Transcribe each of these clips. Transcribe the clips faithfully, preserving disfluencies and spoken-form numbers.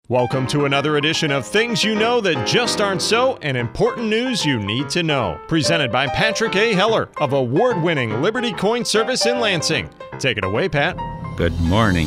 Welcome to another edition of Things You Know That Just Aren't So and Important News You Need to Know. Presented by Patrick A. Heller of award-winning Liberty Coin Service in Lansing. Take it away, Pat. Good morning.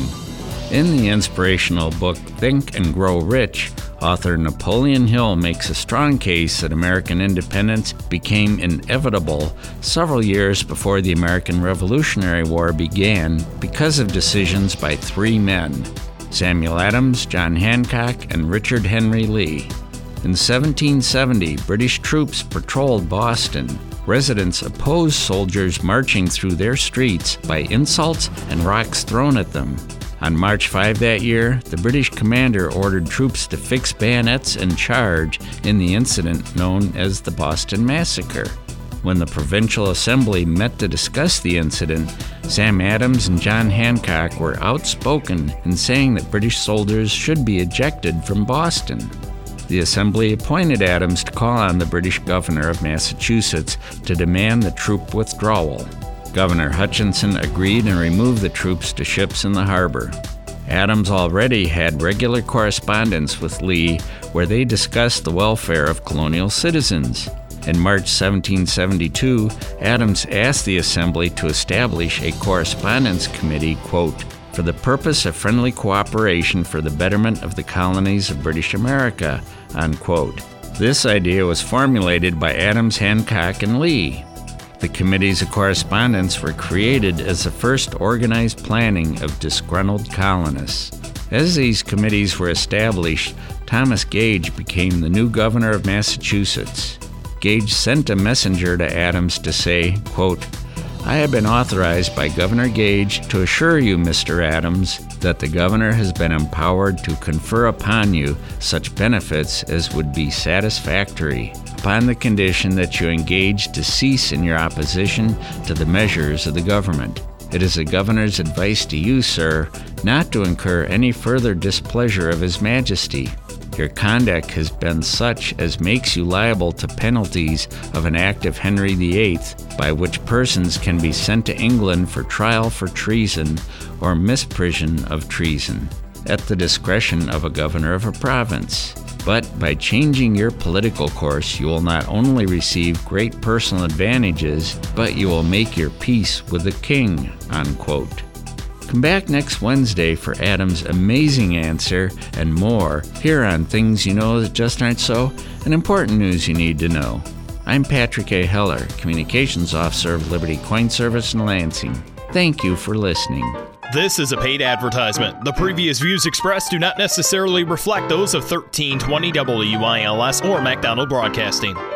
In the inspirational book Think and Grow Rich, author Napoleon Hill makes a strong case that American independence became inevitable several years before the American Revolutionary War began because of decisions by three men: Samuel Adams, John Hancock, and Richard Henry Lee. In seventeen seventy, British troops patrolled Boston. Residents opposed soldiers marching through their streets by insults and rocks thrown at them. On March fifth that year, the British commander ordered troops to fix bayonets and charge in the incident known as the Boston Massacre. When the Provincial Assembly met to discuss the incident, Sam Adams and John Hancock were outspoken in saying that British soldiers should be ejected from Boston. The Assembly appointed Adams to call on the British governor of Massachusetts to demand the troop withdrawal. Governor Hutchinson agreed and removed the troops to ships in the harbor. Adams already had regular correspondence with Lee where they discussed the welfare of colonial citizens. In March seventeen seventy-two, Adams asked the Assembly to establish a correspondence committee, quote, for the purpose of friendly cooperation for the betterment of the colonies of British America, unquote. This idea was formulated by Adams, Hancock, and Lee. The committees of correspondence were created as the first organized planning of disgruntled colonists. As these committees were established, Thomas Gage became the new governor of Massachusetts. Gage sent a messenger to Adams to say, quote, I have been authorized by Governor Gage to assure you, Mister Adams, that the governor has been empowered to confer upon you such benefits as would be satisfactory, upon the condition that you engage to cease in your opposition to the measures of the government. It is the governor's advice to you, sir, not to incur any further displeasure of His Majesty. Your conduct has been such as makes you liable to penalties of an act of Henry the Eighth, by which persons can be sent to England for trial for treason or misprision of treason, at the discretion of a governor of a province. But by changing your political course, you will not only receive great personal advantages, but you will make your peace with the king, unquote. Come back next Wednesday for Adams' amazing answer and more here on Things You Know That Just Aren't So and Important News You Need to Know. I'm Patrick A. Heller, Communications Officer of Liberty Coin Service in Lansing. Thank you for listening. This is a paid advertisement. The previous views expressed do not necessarily reflect those of thirteen twenty W I L S or MacDonald Broadcasting.